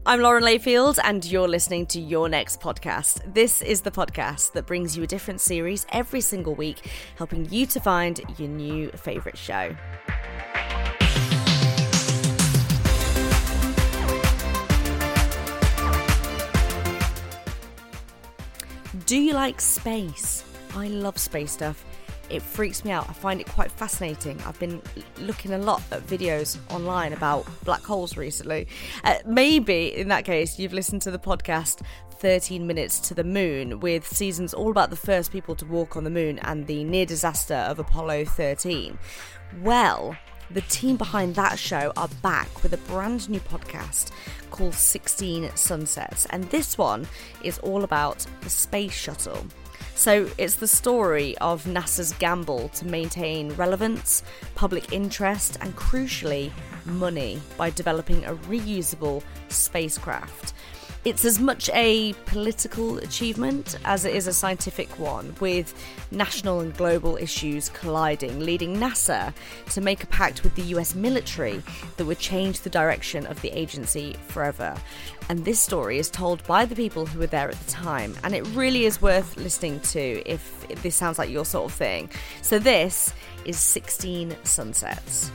I'm Lauren Layfield, and you're listening to Your Next Podcast. This is the podcast that brings you a different series every single week, helping you to find your new favourite show. Do you like space? I love space stuff. It freaks me out. I find it quite fascinating. I've been looking a lot at videos online about black holes recently. Maybe, in that case, you've listened to the podcast 13 Minutes to the Moon, with seasons all about the first people to walk on the moon and the near disaster of Apollo 13. Well, the team behind that show are back with a brand new podcast called 16 Sunsets, and this one is all about the space shuttle. So it's the story of NASA's gamble to maintain relevance, public interest, and crucially, money by developing a reusable spacecraft. It's as much a political achievement as it is a scientific one, with national and global issues colliding, leading NASA to make a pact with the US military that would change the direction of the agency forever. And this story is told by the people who were there at the time, and it really is worth listening to if this sounds like your sort of thing. So this is 16 Sunsets.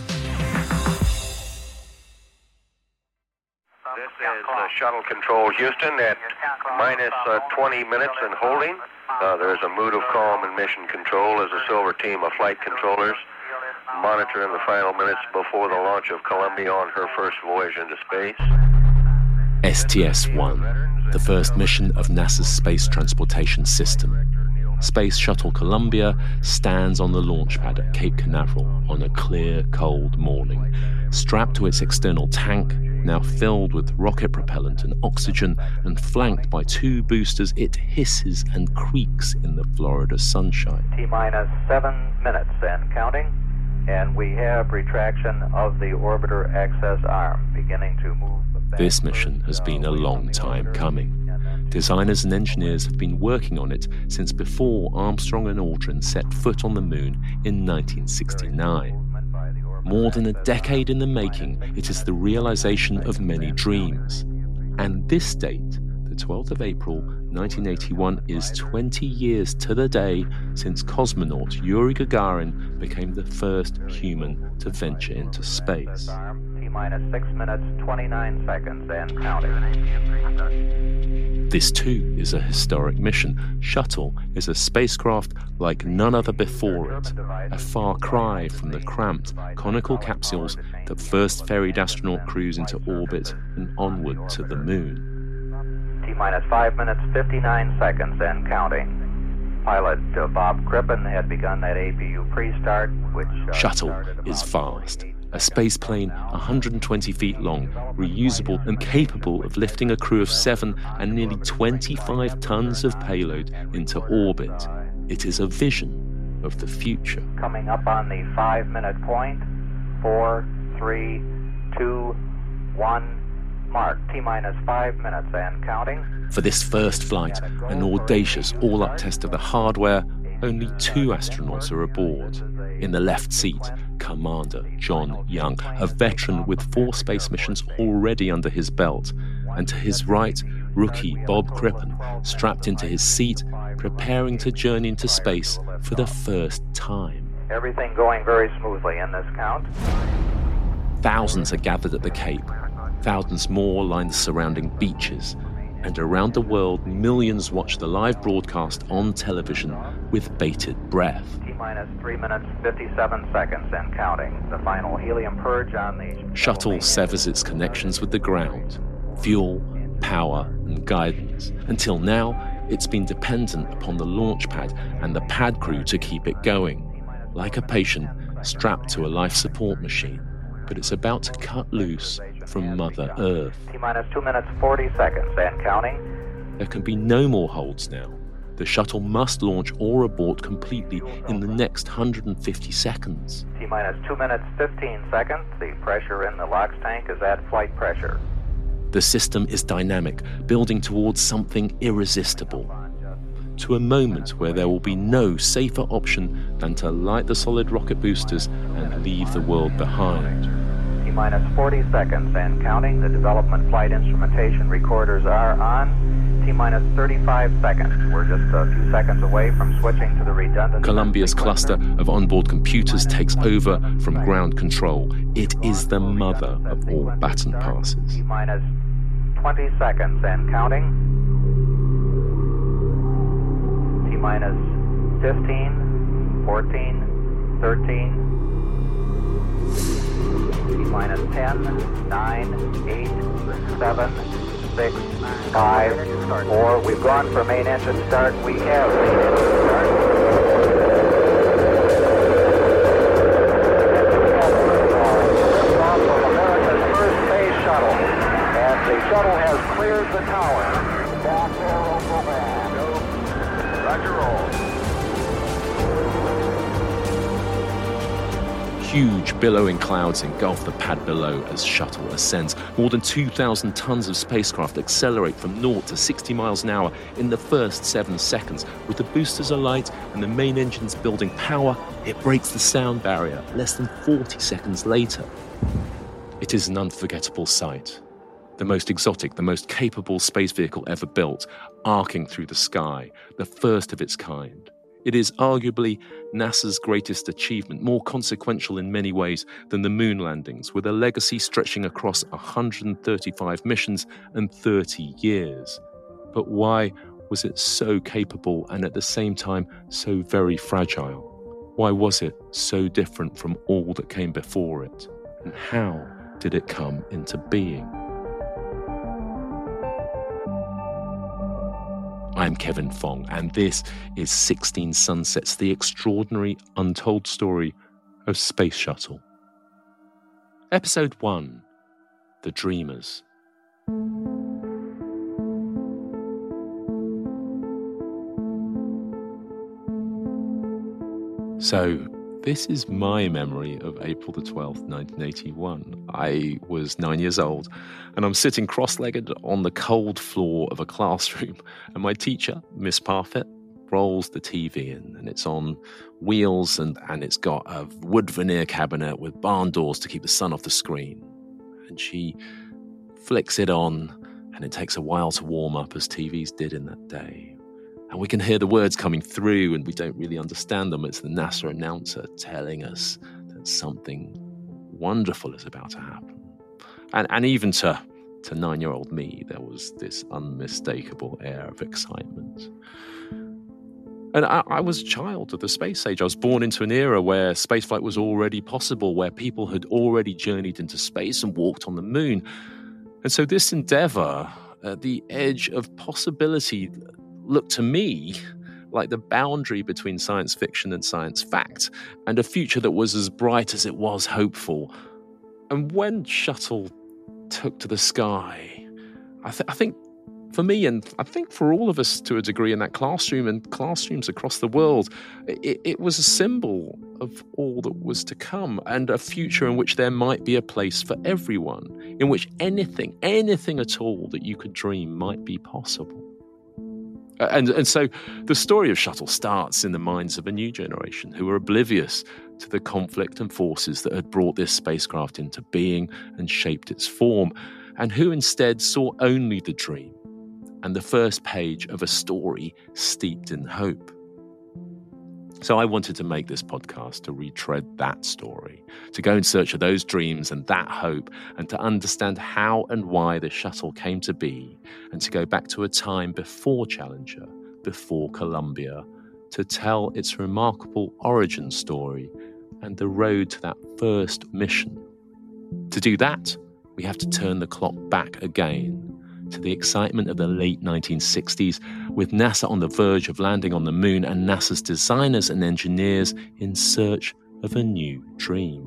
This is Shuttle Control Houston at minus 20 minutes and holding. There is a mood of calm in Mission Control as a silver team of flight controllers monitoring the final minutes before the launch of Columbia on her first voyage into space. STS-1, the first mission of NASA's Space Transportation System. Space Shuttle Columbia stands on the launch pad at Cape Canaveral on a clear, cold morning. Strapped to its external tank, now filled with rocket propellant and oxygen and flanked by two boosters, it hisses and creaks in the Florida sunshine. T-minus 7 minutes and counting, and we have retraction of the orbiter access arm beginning to move. This mission has been a long time coming. Designers and engineers have been working on it since before Armstrong and Aldrin set foot on the moon in 1969. More than a decade in the making, it is the realization of many dreams. And this date, the 12th of April 1981, is 20 years to the day since cosmonaut Yuri Gagarin became the first human to venture into space. T-minus 6 minutes, 29 seconds and counting. This too is a historic mission. Shuttle is a spacecraft like none other before it, a far cry from the cramped, conical capsules that first ferried astronaut crews into orbit and onward to the moon. T-minus 5 minutes, 59 seconds and counting. Pilot Bob Crippen had begun that APU pre-start, which Shuttle is fast. A space plane 120 feet long, reusable and capable of lifting a crew of 7 and nearly 25 tons of payload into orbit. It is a vision of the future. Coming up on the 5-minute point. 4, 3, 2, 1, mark. T-minus 5 minutes and counting. For this first flight, an audacious all-up test of the hardware, only 2 astronauts are aboard. In the left seat, Commander John Young, a veteran with 4 space missions already under his belt. And to his right, rookie Bob Crippen, strapped into his seat, preparing to journey into space for the first time. Everything going very smoothly in this count. Thousands are gathered at the Cape. Thousands more line the surrounding beaches. And around the world, millions watch the live broadcast on television with bated breath. T-minus 3 minutes, 57 seconds and counting. The final helium purge on the Shuttle severs its connections with the ground. Fuel, power, and guidance. Until now, it's been dependent upon the launch pad and the pad crew to keep it going. Like a patient strapped to a life support machine. But it's about to cut loose from Mother Earth. T-minus 2 minutes, 40 seconds and counting. There can be no more holds now. The shuttle must launch or abort completely in the next 150 seconds. T-minus 2 minutes, 15 seconds. The pressure in the LOX tank is at flight pressure. The system is dynamic, building towards something irresistible. To a moment where there will be no safer option than to light the solid rocket boosters and leave the world behind. T-minus 40 seconds and counting. The development flight instrumentation recorders are on. T-minus 35 seconds. We're just a few seconds away from switching to the redundant... Columbia's cluster of onboard computers takes over from ground control. It is the mother of all baton passes. T-minus 20 seconds and counting. T-minus 15, 14, 13... T-minus 10, 9, 8, 7, 6, 5, 4. We've gone for main engine start. We have main engine start. Liftoff of America's first space shuttle. And the shuttle has cleared the tower. Back arrow go back. Roger roll. Huge billowing clouds engulf the pad below as shuttle ascends. More than 2,000 tons of spacecraft accelerate from 0 to 60 miles an hour in the first 7 seconds. With the boosters alight and the main engines building power, it breaks the sound barrier less than 40 seconds later. It is an unforgettable sight. The most exotic, the most capable space vehicle ever built, arcing through the sky, the first of its kind. It is arguably NASA's greatest achievement, more consequential in many ways than the moon landings, with a legacy stretching across 135 missions and 30 years. But why was it so capable and at the same time so very fragile? Why was it so different from all that came before it? And how did it come into being? I'm Kevin Fong, and this is 16 Sunsets, the extraordinary, untold story of Space Shuttle. Episode 1, The Dreamers. So, this is my memory of April the 12th, 1981. I was 9 years old, and I'm sitting cross-legged on the cold floor of a classroom, and my teacher, Miss Parfit, rolls the TV in, and it's on wheels, and it's got a wood veneer cabinet with barn doors to keep the sun off the screen. And she flicks it on, and it takes a while to warm up, as TVs did in that day. And we can hear the words coming through, and we don't really understand them. It's the NASA announcer telling us that something wonderful is about to happen. And even to 9-year-old me, there was this unmistakable air of excitement. And I was a child of the space age. I was born into an era where spaceflight was already possible, where people had already journeyed into space and walked on the moon. And so this endeavor, at the edge of possibility, looked to me like the boundary between science fiction and science fact, and a future that was as bright as it was hopeful. And when Shuttle took to the sky, I think for me, and I think for all of us to a degree in that classroom and classrooms across the world, it was a symbol of all that was to come, and a future in which there might be a place for everyone, in which anything at all that you could dream might be possible. And so the story of Shuttle starts in the minds of a new generation who were oblivious to the conflict and forces that had brought this spacecraft into being and shaped its form, and who instead saw only the dream and the first page of a story steeped in hope. So I wanted to make this podcast to retread that story, to go in search of those dreams and that hope, and to understand how and why the shuttle came to be, and to go back to a time before Challenger, before Columbia, to tell its remarkable origin story and the road to that first mission. To do that, we have to turn the clock back again to the excitement of the late 1960s, with NASA on the verge of landing on the moon and NASA's designers and engineers in search of a new dream.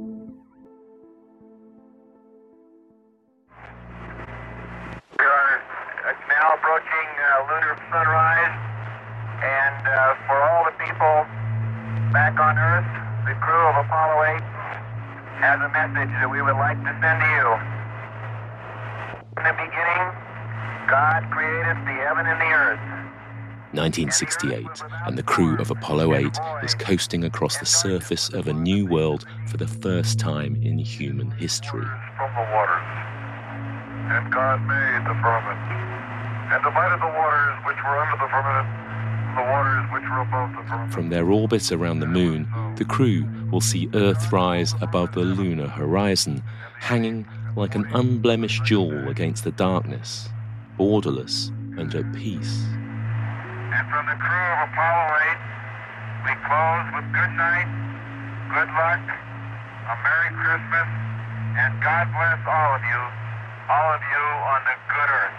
We are now approaching lunar sunrise, and for all the people back on Earth, the crew of Apollo 8 has a message that we would like to send to you. In the beginning, God created the heaven and the earth. 1968, and the crew of Apollo 8 is coasting across the surface of a new world for the first time in human history. From the waters, and God made the firmament, and divided the waters which were under the firmament, the waters which were above the firmament. From their orbit around the moon, the crew will see Earth rise above the lunar horizon, hanging like an unblemished jewel against the darkness, borderless and at peace. And from the crew of Apollo 8, we close with good night, good luck, a Merry Christmas, and God bless all of you on the good Earth.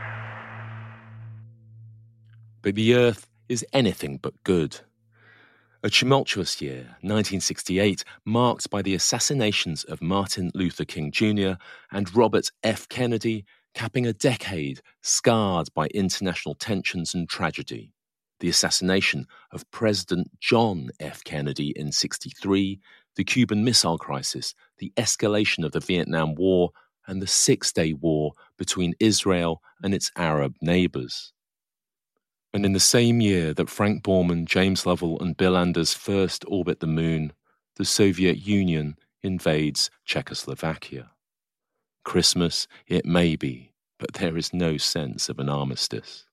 But the Earth is anything but good. A tumultuous year, 1968, marked by the assassinations of Martin Luther King Jr. and Robert F. Kennedy, capping a decade scarred by international tensions and tragedy. The assassination of President John F. Kennedy in 1963, the Cuban Missile Crisis, the escalation of the Vietnam War, and the Six-Day War between Israel and its Arab neighbours. And in the same year that Frank Borman, James Lovell and Bill Anders first orbit the moon, the Soviet Union invades Czechoslovakia. Christmas it may be, but there is no sense of an armistice.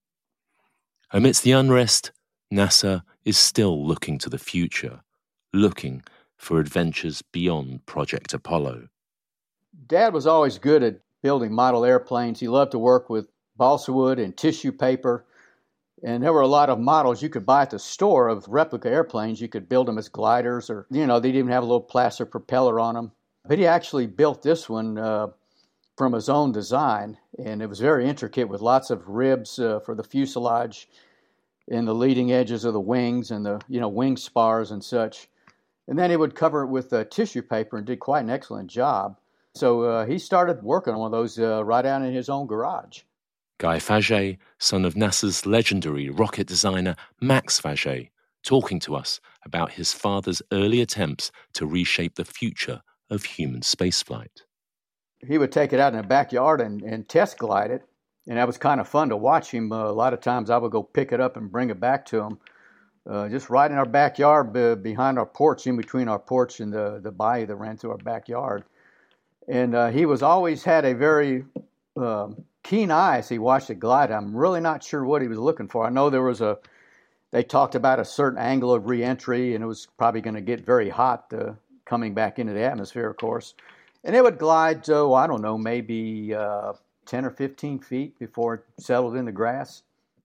Amidst the unrest, NASA is still looking to the future, looking for adventures beyond Project Apollo. Dad was always good at building model airplanes. He loved to work with balsa wood and tissue paper. And there were a lot of models you could buy at the store of replica airplanes. You could build them as gliders or, they didn't even have a little plastic propeller on them. But he actually built this one from his own design. And it was very intricate with lots of ribs for the fuselage and the leading edges of the wings and the, wing spars and such. And then he would cover it with tissue paper and did quite an excellent job. So he started working on one of those right out in his own garage. Guy Faget, son of NASA's legendary rocket designer Max Faget, talking to us about his father's early attempts to reshape the future of human spaceflight. He would take it out in the backyard and test glide it, and that was kind of fun to watch him. A lot of times I would go pick it up and bring it back to him, just right in our backyard behind our porch, in between our porch and the bayou that ran through our backyard. And he was always had a very keen eye as he watched it glide. I'm really not sure what he was looking for. I know they talked about a certain angle of reentry, and it was probably going to get very hot coming back into the atmosphere, of course. And it would glide, maybe 10 or 15 feet before it settled in the grass.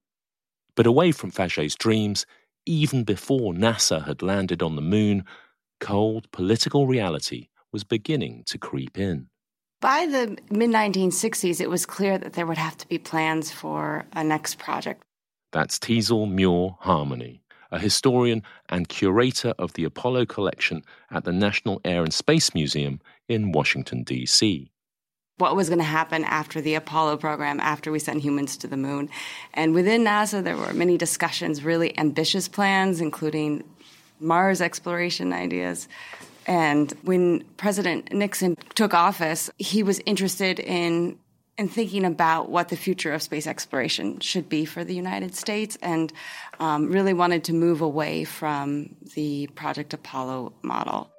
But away from Faget's dreams, even before NASA had landed on the moon, cold political reality was beginning to creep in. By the mid-1960s, it was clear that there would have to be plans for a next project. That's Teasel Muir Harmony, a historian and curator of the Apollo collection at the National Air and Space Museum in Washington, D.C. What was going to happen after the Apollo program, after we sent humans to the moon. And within NASA, there were many discussions, really ambitious plans, including Mars exploration ideas. And when President Nixon took office, he was interested in thinking about what the future of space exploration should be for the United States and really wanted to move away from the Project Apollo model.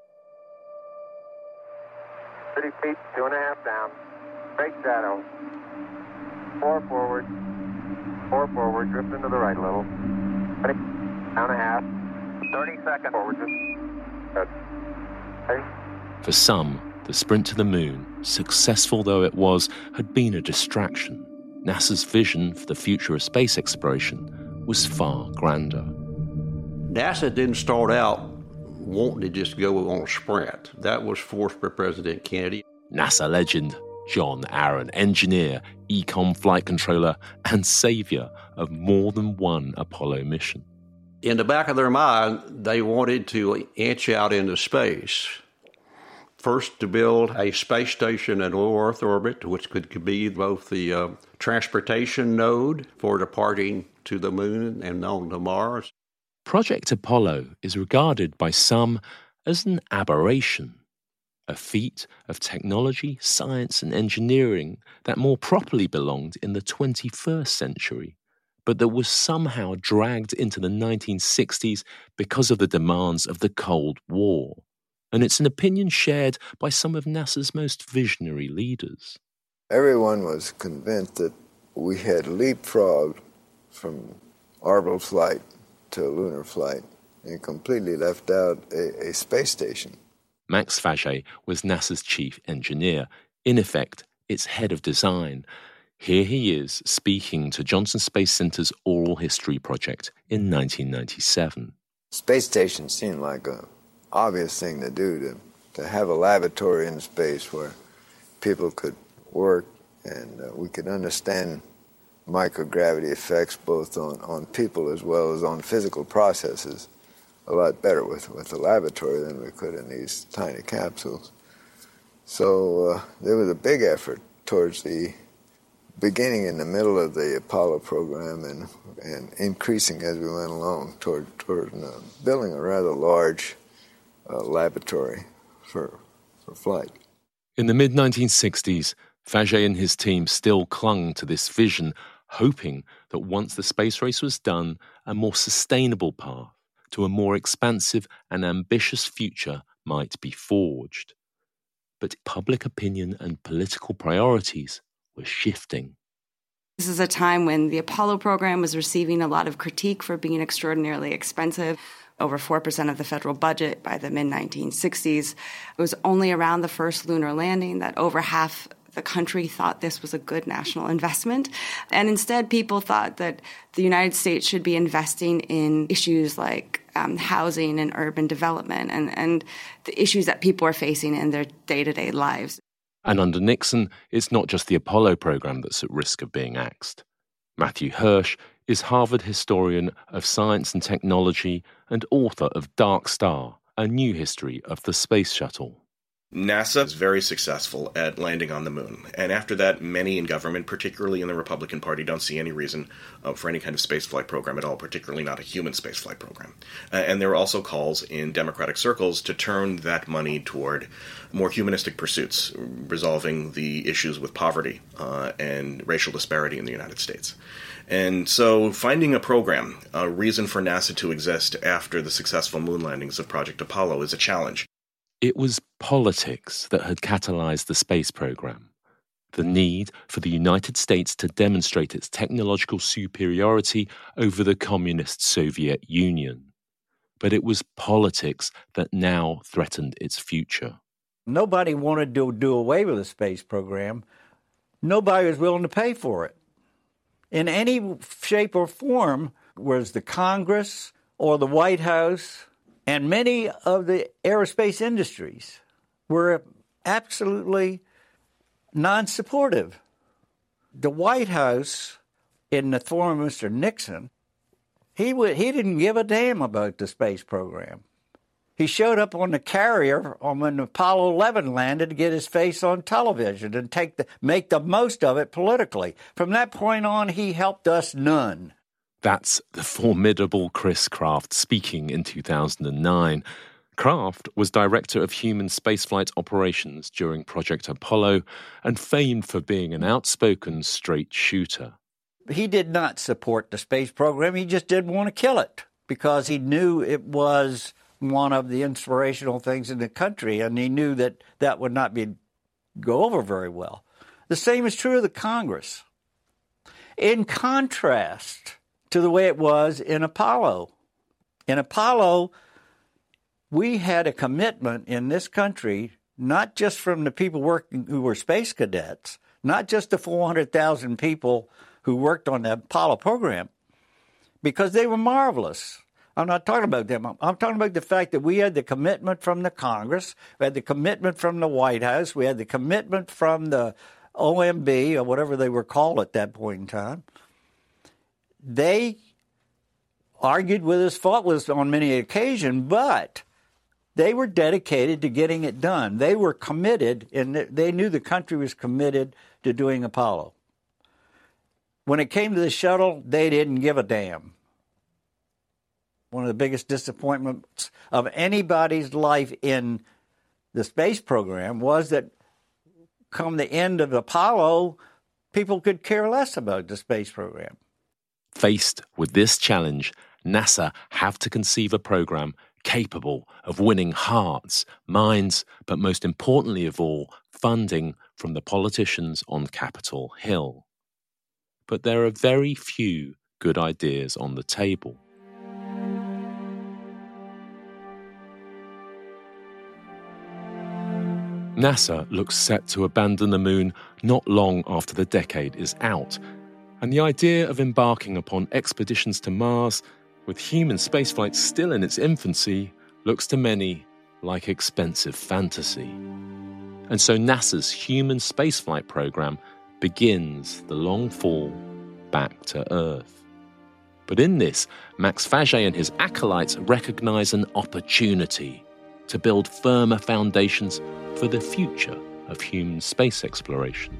30 feet, 2.5 down. Straight shadow. 4 forward. 4 forward. Drift into the right a little. 20, down a half. 30 seconds forward. Good. For some, the sprint to the moon, successful though it was, had been a distraction. NASA's vision for the future of space exploration was far grander. NASA didn't start out wanting to just go on a sprint. That was forced by President Kennedy. NASA legend John Aaron, engineer, ECOM flight controller, and savior of more than one Apollo mission. In the back of their mind, they wanted to inch out into space. First, to build a space station in low Earth orbit, which could be both the transportation node for departing to the moon and on to Mars. Project Apollo is regarded by some as an aberration, a feat of technology, science, and engineering that more properly belonged in the 21st century. but that was somehow dragged into the 1960s because of the demands of the Cold War. And it's an opinion shared by some of NASA's most visionary leaders. Everyone was convinced that we had leapfrogged from orbital flight to lunar flight and completely left out a space station. Max Faget was NASA's chief engineer, in effect, its head of design. Here he is speaking to Johnson Space Center's Oral History Project in 1997. Space station seemed like an obvious thing to do, to have a laboratory in space where people could work and we could understand microgravity effects both on people as well as on physical processes a lot better with the laboratory than we could in these tiny capsules. So there was a big effort towards the beginning in the middle of the Apollo program and increasing as we went along toward building a rather large laboratory for flight. In the mid-1960s, Faget and his team still clung to this vision, hoping that once the space race was done, a more sustainable path to a more expansive and ambitious future might be forged. But public opinion and political priorities were shifting. This is a time when the Apollo program was receiving a lot of critique for being extraordinarily expensive. Over 4% of the federal budget by the mid-1960s. It was only around the first lunar landing that over half the country thought this was a good national investment. And instead, people thought that the United States should be investing in issues like housing and urban development and the issues that people are facing in their day-to-day lives. And under Nixon, it's not just the Apollo program that's at risk of being axed. Matthew Hirsch is Harvard historian of science and technology and author of Dark Star, A New History of the Space Shuttle. NASA is very successful at landing on the moon. And after that, many in government, particularly in the Republican Party, don't see any reason for any kind of spaceflight program at all, particularly not a human spaceflight program. And there are also calls in Democratic circles to turn that money toward more humanistic pursuits, resolving the issues with poverty and racial disparity in the United States. And so finding a program, a reason for NASA to exist after the successful moon landings of Project Apollo is a challenge. It was politics that had catalyzed the space program. The need for the United States to demonstrate its technological superiority over the communist Soviet Union. But it was politics that now threatened its future. Nobody wanted to do away with the space program. Nobody was willing to pay for it. In any shape or form, was the Congress or the White House, and many of the aerospace industries were absolutely non-supportive. The White House, in the form of Mr. Nixon, he didn't give a damn about the space program. He showed up on the carrier when Apollo 11 landed to get his face on television and make the most of it politically. From that point on, he helped us none. That's the formidable Chris Kraft speaking in 2009. Kraft was director of human spaceflight operations during Project Apollo and famed for being an outspoken straight shooter. He did not support the space program. He just didn't want to kill it because he knew it was one of the inspirational things in the country, and he knew that that would not go over very well. The same is true of the Congress. In contrast to the way it was in Apollo. In Apollo, we had a commitment in this country, not just from the people working who were space cadets, not just the 400,000 people who worked on the Apollo program, because they were marvelous. I'm not talking about them. I'm talking about the fact that we had the commitment from the Congress, we had the commitment from the White House, we had the commitment from the OMB, or whatever they were called at that point in time. They argued with us, fought with us on many occasions, but they were dedicated to getting it done. They were committed, and they knew the country was committed to doing Apollo. When it came to the shuttle, they didn't give a damn. One of the biggest disappointments of anybody's life in the space program was that come the end of Apollo, people could care less about the space program. Faced with this challenge, NASA have to conceive a program capable of winning hearts, minds, but most importantly of all, funding from the politicians on Capitol Hill. But there are very few good ideas on the table. NASA looks set to abandon the moon not long after the decade is out, and the idea of embarking upon expeditions to Mars, with human spaceflight still in its infancy, looks to many like expensive fantasy. And so NASA's human spaceflight program begins the long fall back to Earth. But in this, Max Faget and his acolytes recognize an opportunity to build firmer foundations for the future of human space exploration.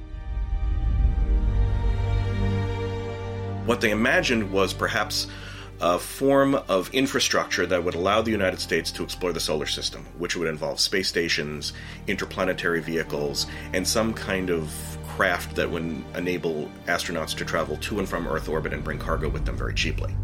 What they imagined was perhaps a form of infrastructure that would allow the United States to explore the solar system, which would involve space stations, interplanetary vehicles, and some kind of craft that would enable astronauts to travel to and from Earth orbit and bring cargo with them very cheaply.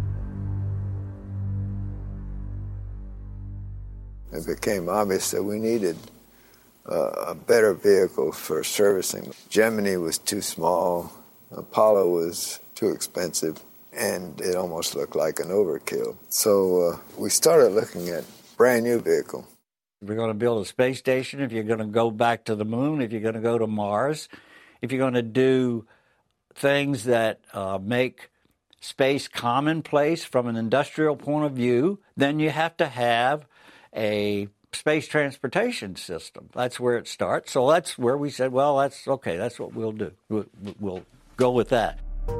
It became obvious that we needed a better vehicle for servicing. Gemini was too small, Apollo was too expensive, and it almost looked like an overkill. So we started looking at a brand new vehicle. If you're going to build a space station, if you're going to go back to the moon, if you're going to go to Mars, if you're going to do things that make space commonplace from an industrial point of view, then you have to have a space transportation system. That's where it starts. So that's where we said, well, that's okay, that's what we'll do. We'll go with that.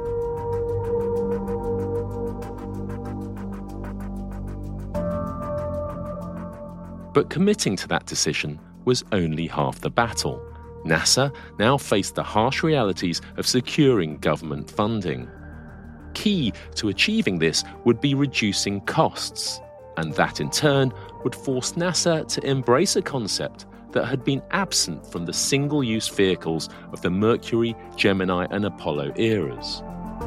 But committing to that decision was only half the battle. NASA now faced the harsh realities of securing government funding. Key to achieving this would be reducing costs, and that in turn would force NASA to embrace a concept that had been absent from the single-use vehicles of the Mercury, Gemini, and Apollo eras: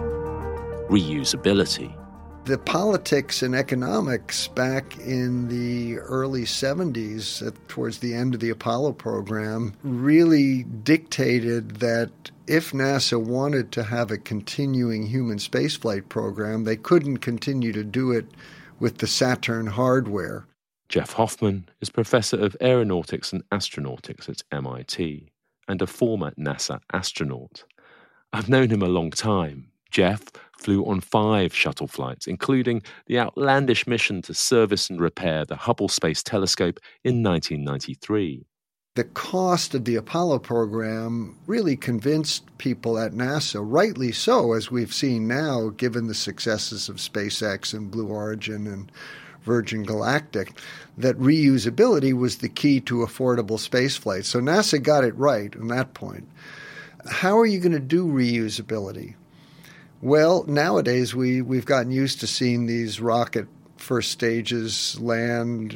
reusability. The politics and economics back in the early 70s, towards the end of the Apollo program, really dictated that if NASA wanted to have a continuing human spaceflight program, they couldn't continue to do it with the Saturn hardware. Jeff Hoffman is Professor of Aeronautics and Astronautics at MIT and a former NASA astronaut. I've known him a long time. Jeff flew on 5 shuttle flights, including the outlandish mission to service and repair the Hubble Space Telescope in 1993. The cost of the Apollo program really convinced people at NASA, rightly so, as we've seen now, given the successes of SpaceX and Blue Origin and Virgin Galactic, that reusability was the key to affordable spaceflight. So NASA got it right on that point. How are you going to do reusability? Well, nowadays we've gotten used to seeing these rocket first stages land,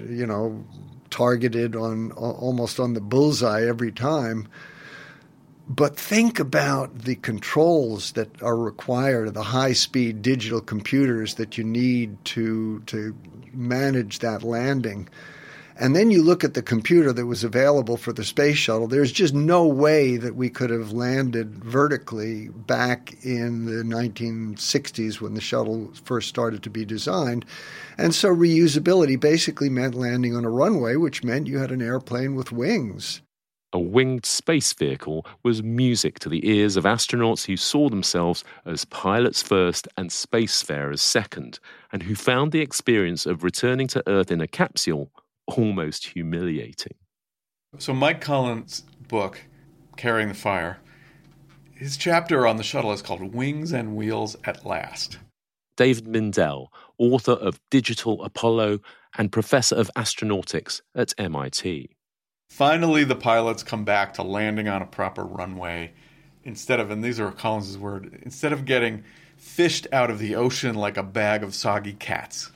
targeted on almost on the bullseye every time. But think about the controls that are required, the high-speed digital computers that you need to manage that landing. And then you look at the computer that was available for the space shuttle. There's just no way that we could have landed vertically back in the 1960s when the shuttle first started to be designed. And so reusability basically meant landing on a runway, which meant you had an airplane with wings. A winged space vehicle was music to the ears of astronauts who saw themselves as pilots first and spacefarers second, and who found the experience of returning to Earth in a capsule almost humiliating. So Mike Cullen's book, Carrying the Fire, his chapter on the shuttle is called Wings and Wheels at Last. David Mindell, author of Digital Apollo and professor of astronautics at MIT. Finally, the pilots come back to landing on a proper runway instead of, and these are Collins' words, instead of getting fished out of the ocean like a bag of soggy cats.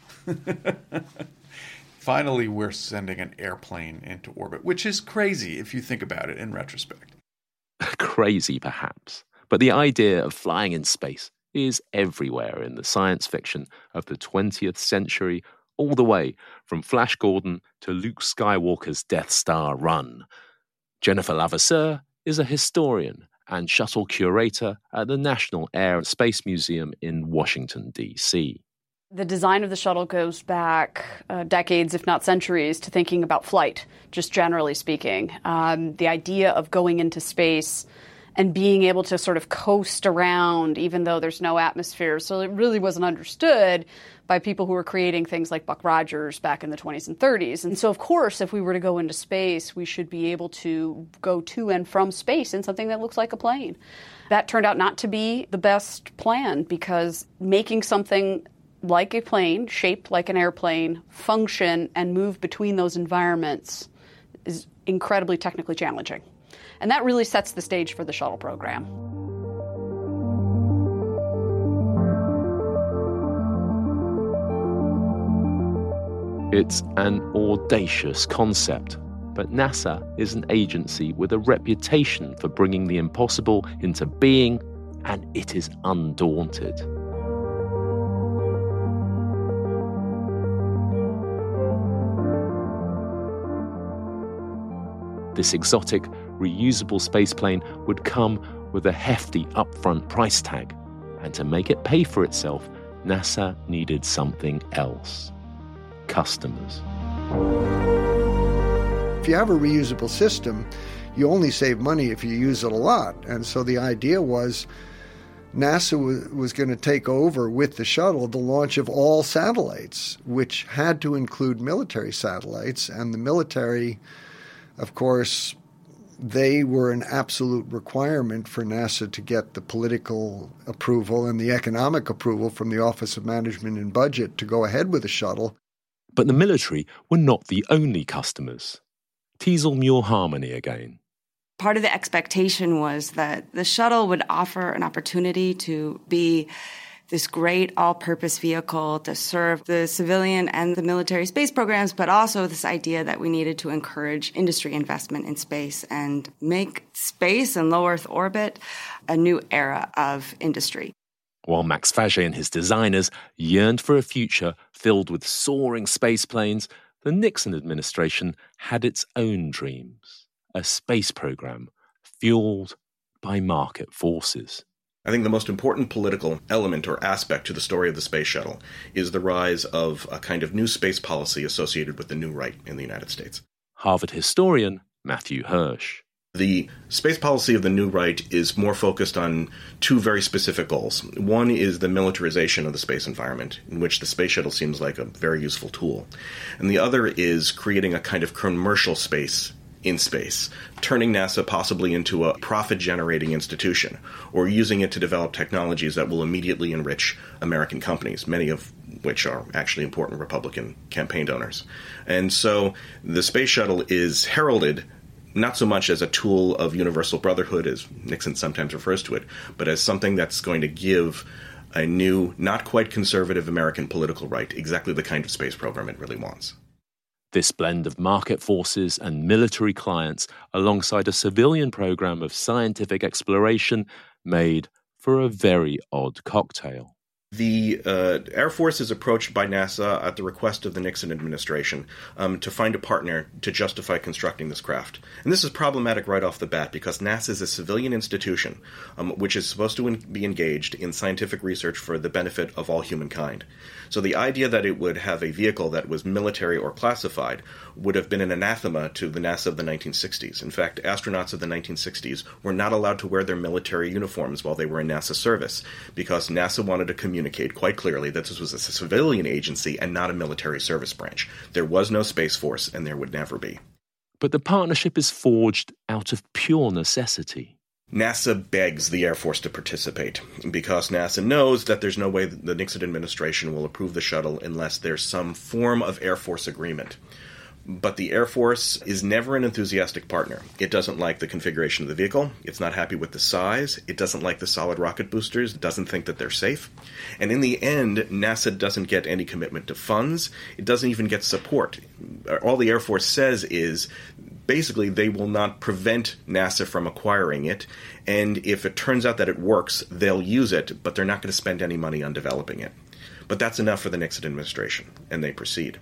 Finally, we're sending an airplane into orbit, which is crazy if you think about it in retrospect. Crazy, perhaps. But the idea of flying in space is everywhere in the science fiction of the 20th century, all the way from Flash Gordon to Luke Skywalker's Death Star run. Jennifer Levasseur is a historian and shuttle curator at the National Air and Space Museum in Washington, D.C. The design of the shuttle goes back decades, if not centuries, to thinking about flight, just generally speaking. The idea of going into space and being able to sort of coast around even though there's no atmosphere. So it really wasn't understood by people who were creating things like Buck Rogers back in the 20s and 30s. And so, of course, if we were to go into space, we should be able to go to and from space in something that looks like a plane. That turned out not to be the best plan because making something like a plane, shaped like an airplane, function and move between those environments is incredibly technically challenging. And that really sets the stage for the shuttle program. It's an audacious concept, but NASA is an agency with a reputation for bringing the impossible into being, and it is undaunted. This exotic, reusable spaceplane would come with a hefty upfront price tag, and to make it pay for itself, NASA needed something else: customers. If you have a reusable system, you only save money if you use it a lot. And so the idea was NASA was going to take over with the shuttle the launch of all satellites, which had to include military satellites. And the military, of course, they were an absolute requirement for NASA to get the political approval and the economic approval from the Office of Management and Budget to go ahead with the shuttle. But the military were not the only customers. Teasel Muir Harmony again. Part of the expectation was that the shuttle would offer an opportunity to be this great all-purpose vehicle to serve the civilian and the military space programs, but also this idea that we needed to encourage industry investment in space and make space and low Earth orbit a new era of industry. While Max Faget and his designers yearned for a future filled with soaring space planes, the Nixon administration had its own dreams, a space program fueled by market forces. I think the most important political element or aspect to the story of the space shuttle is the rise of a kind of new space policy associated with the New Right in the United States. Harvard historian Matthew Hirsch. The space policy of the New Right is more focused on two very specific goals. One is the militarization of the space environment, in which the space shuttle seems like a very useful tool. And the other is creating a kind of commercial space in space, turning NASA possibly into a profit-generating institution, or using it to develop technologies that will immediately enrich American companies, many of which are actually important Republican campaign donors. And so the space shuttle is heralded not so much as a tool of universal brotherhood, as Nixon sometimes refers to it, but as something that's going to give a new, not quite conservative American political right exactly the kind of space program it really wants. This blend of market forces and military clients alongside a civilian program of scientific exploration made for a very odd cocktail. The Air Force is approached by NASA at the request of the Nixon administration to find a partner to justify constructing this craft. And this is problematic right off the bat because NASA is a civilian institution which is supposed to be engaged in scientific research for the benefit of all humankind. So the idea that it would have a vehicle that was military or classified would have been an anathema to the NASA of the 1960s. In fact, astronauts of the 1960s were not allowed to wear their military uniforms while they were in NASA service because NASA wanted to communicate quite clearly that this was a civilian agency and not a military service branch. There was no Space Force, and there would never be. But the partnership is forged out of pure necessity. NASA begs the Air Force to participate because NASA knows that there's no way the Nixon administration will approve the shuttle unless there's some form of Air Force agreement. But the Air Force is never an enthusiastic partner. It doesn't like the configuration of the vehicle. It's not happy with the size. It doesn't like the solid rocket boosters. It doesn't think that they're safe. And in the end, NASA doesn't get any commitment to funds. It doesn't even get support. All the Air Force says is basically they will not prevent NASA from acquiring it. And if it turns out that it works, they'll use it, but they're not going to spend any money on developing it. But that's enough for the Nixon administration, and they proceed.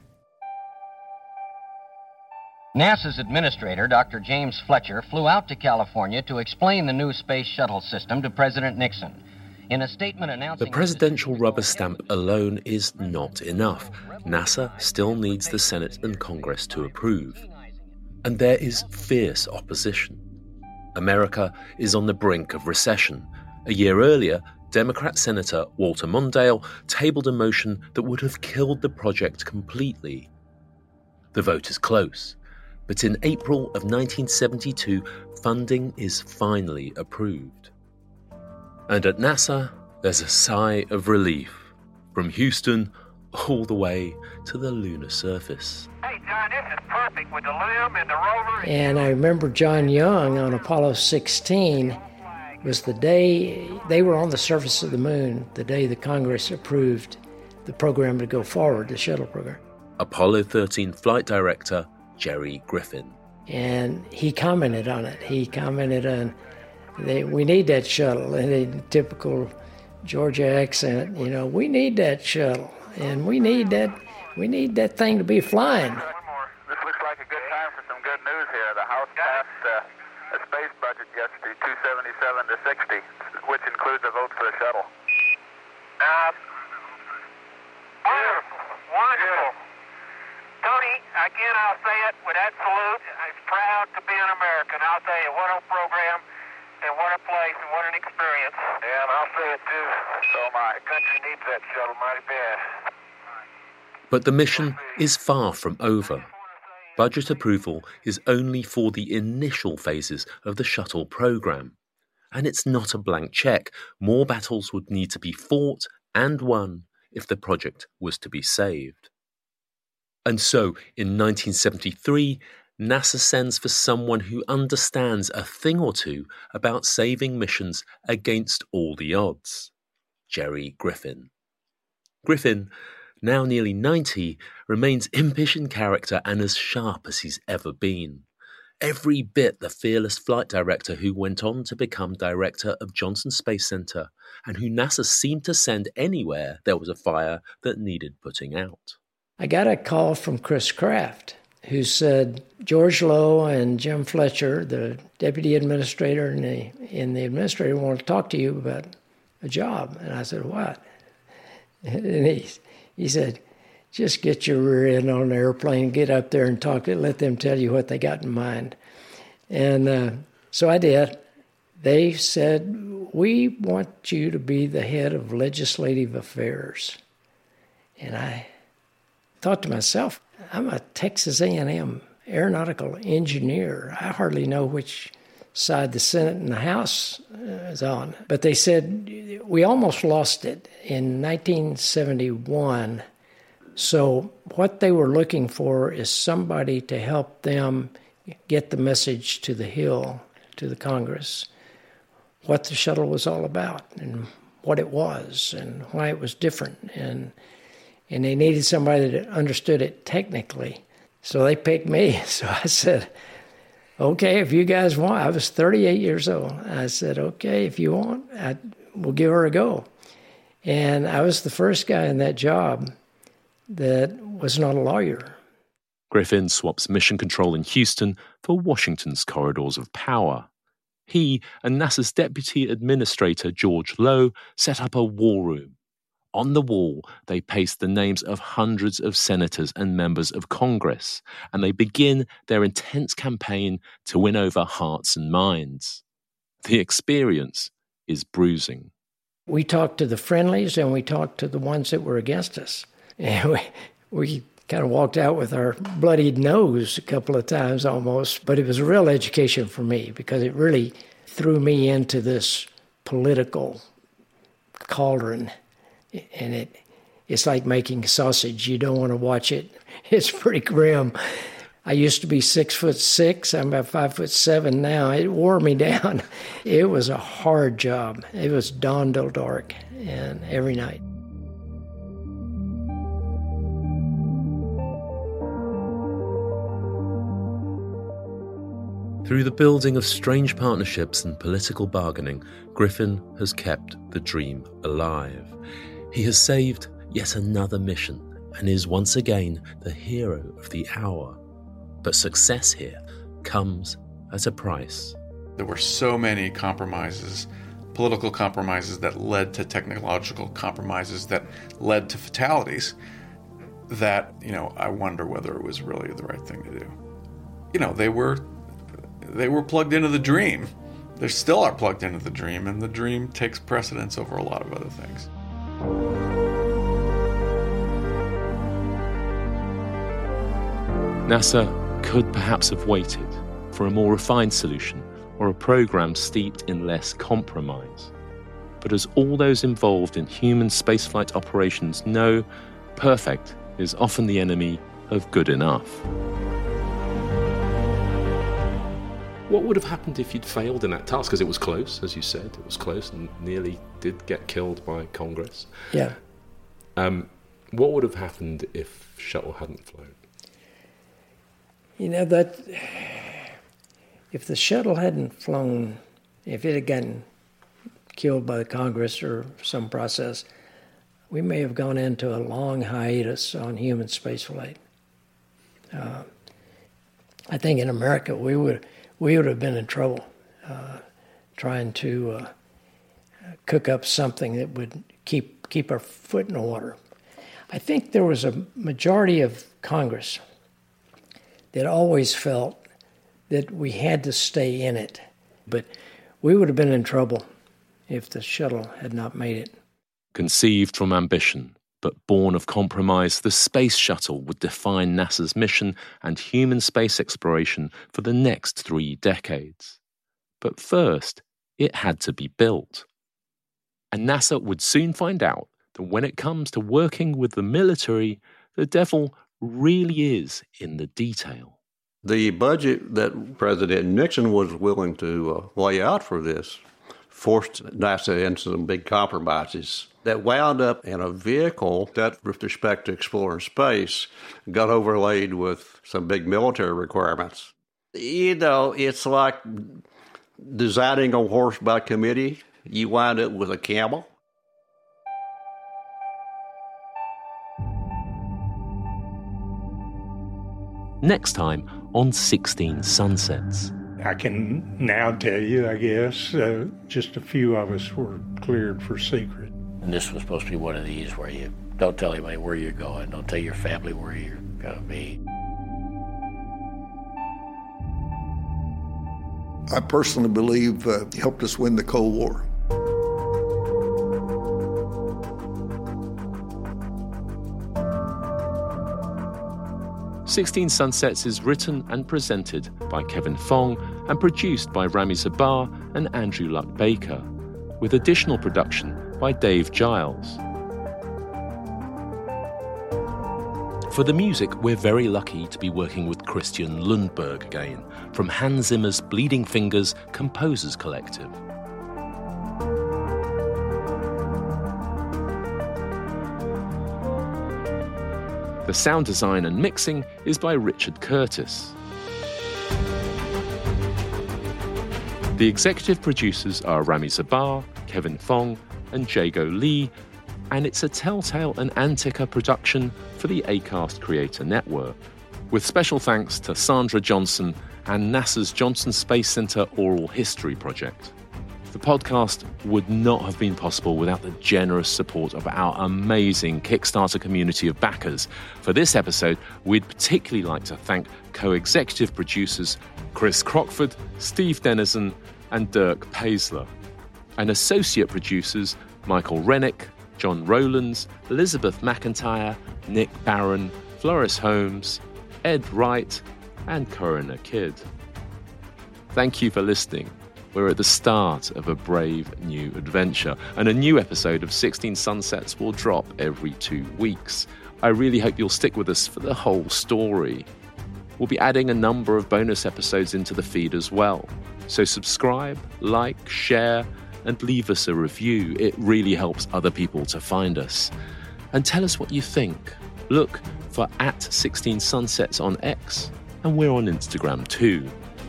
NASA's administrator, Dr. James Fletcher, flew out to California to explain the new space shuttle system to President Nixon. In a statement announcing... The presidential rubber stamp alone is not enough. NASA still needs the Senate and Congress to approve. And there is fierce opposition. America is on the brink of recession. A year earlier, Democrat Senator Walter Mondale tabled a motion that would have killed the project completely. The vote is close. But in April of 1972, funding is finally approved. And at NASA, there's a sigh of relief, from Houston all the way to the lunar surface. Hey, John, this is perfect with the LIM and the rover. And I remember John Young on Apollo 16 was the day they were on the surface of the moon, the day the Congress approved the program to go forward, the shuttle program. Apollo 13 flight director Jerry Griffin. And he commented on it. He commented on, we need that shuttle. In a typical Georgia accent, we need that shuttle. And we need that thing to be flying. This looks like a good time for some good news here. The House passed a space budget yesterday, 277 to 60, which includes a vote for the shuttle. Wonderful. Tony, again, I'll say it with absolute. I'm proud to be an American. I'll tell you, what a program, and what a place, and what an experience. Yeah, and I'll say it too. So my country needs that shuttle mighty bad. But the mission is far from over. Budget approval is only for the initial phases of the shuttle program. And it's not a blank check. More battles would need to be fought and won if the project was to be saved. And so, in 1973, NASA sends for someone who understands a thing or two about saving missions against all the odds, Jerry Griffin. Griffin, now nearly 90, remains impish in character and as sharp as he's ever been. Every bit the fearless flight director who went on to become director of Johnson Space Center and who NASA seemed to send anywhere there was a fire that needed putting out. I got a call from Chris Kraft, who said, George Lowe and Jim Fletcher, the deputy administrator and the administrator, want to talk to you about a job. And I said, what? And he said, just get your rear end on an airplane, get up there and talk, let them tell you what they got in mind. And so I did. They said, we want you to be the head of legislative affairs. And I thought to myself, I'm a Texas A&M aeronautical engineer. I hardly know which side the Senate and the House is on. But they said, we almost lost it in 1971. So what they were looking for is somebody to help them get the message to the Hill, to the Congress, what the shuttle was all about and what it was and why it was different. And they needed somebody that understood it technically. So they picked me. So I said, okay, if you guys want. I was 38 years old. I said, okay, if you want, we'll give her a go. And I was the first guy in that job that was not a lawyer. Griffin swaps mission control in Houston for Washington's corridors of power. He and NASA's deputy administrator, George Lowe, set up a war room. On the wall, they paste the names of hundreds of senators and members of Congress, and they begin their intense campaign to win over hearts and minds. The experience is bruising. We talked to the friendlies and we talked to the ones that were against us. And we kind of walked out with our bloodied nose a couple of times almost, but it was a real education for me because it really threw me into this political cauldron. And it's like making sausage. You don't want to watch it. It's pretty grim. I used to be 6'6". I'm about 5'7" now. It wore me down. It was a hard job. It was dawn till dark, and every night. Through the building of strange partnerships and political bargaining, Griffin has kept the dream alive. He has saved yet another mission and is once again the hero of the hour. But success here comes at a price. There were so many compromises, political compromises that led to technological compromises that led to fatalities that, I wonder whether it was really the right thing to do. They were plugged into the dream. They still are plugged into the dream, and the dream takes precedence over a lot of other things. NASA could perhaps have waited for a more refined solution or a program steeped in less compromise. But as all those involved in human spaceflight operations know, perfect is often the enemy of good enough. What would have happened if you'd failed in that task? Because it was close, as you said, it was close and nearly did get killed by Congress. Yeah. What would have happened if Shuttle hadn't flown? That if the shuttle hadn't flown, if it had gotten killed by the Congress or some process, we may have gone into a long hiatus on human spaceflight. I think in America we would have been in trouble trying to cook up something that would keep our foot in the water. I think there was a majority of Congress that always felt that we had to stay in it. But we would have been in trouble if the shuttle had not made it. Conceived from ambition, but born of compromise, the Space Shuttle would define NASA's mission and human space exploration for the next 3 decades. But first, it had to be built. And NASA would soon find out that when it comes to working with the military, the devil really is in the detail. The budget that President Nixon was willing to lay out for this forced NASA into some big compromises that wound up in a vehicle that, with respect to exploring space, got overlaid with some big military requirements. It's like designing a horse by committee. You wind up with a camel. Next time on 16 Sunsets. I can now tell you, I guess, just a few of us were cleared for secret. And this was supposed to be one of these where you don't tell anybody where you're going, don't tell your family where you're going to be. I personally believe it helped us win the Cold War. "16 Sunsets" is written and presented by Kevin Fong and produced by Rami Zabar and Andrew Luck Baker, with additional production by Dave Giles. For the music, we're very lucky to be working with Christian Lundberg again, from Hans Zimmer's Bleeding Fingers Composers Collective. The sound design and mixing is by Richard Curtis. The executive producers are Rami Zabar, Kevin Fong, and Jago Lee, and it's a Telltale and Antica production for the Acast Creator Network, with special thanks to Sandra Johnson and NASA's Johnson Space Center Oral History Project. The podcast would not have been possible without the generous support of our amazing Kickstarter community of backers. For this episode, we'd particularly like to thank co-executive producers Chris Crockford, Steve Dennison, and Dirk Paisler, and associate producers Michael Rennick, John Rowlands, Elizabeth McIntyre, Nick Barron, Floris Holmes, Ed Wright, and Corinna Kidd. Thank you for listening. We're at the start of a brave new adventure, and a new episode of 16 Sunsets will drop every 2 weeks. I really hope you'll stick with us for the whole story. We'll be adding a number of bonus episodes into the feed as well. So subscribe, like, share, and leave us a review. It really helps other people to find us. And tell us what you think. Look for @16sunsets on X, and we're on Instagram too.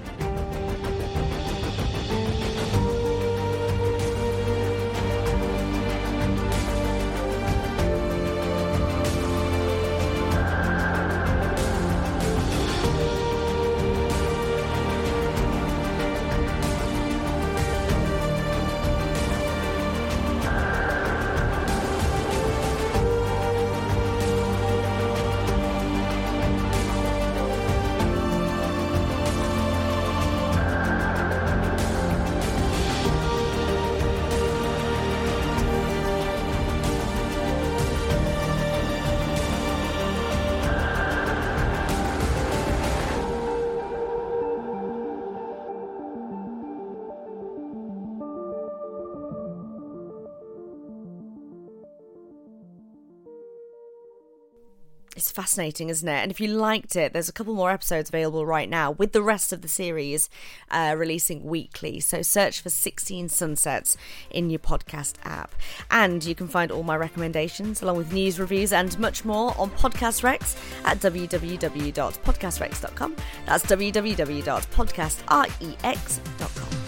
It's fascinating, isn't it? And if you liked it, there's a couple more episodes available right now with the rest of the series releasing weekly. So search for 16 Sunsets in your podcast app. And you can find all my recommendations along with news, reviews and much more on Podcast Rex at www.podcastrex.com. That's www.podcastrex.com.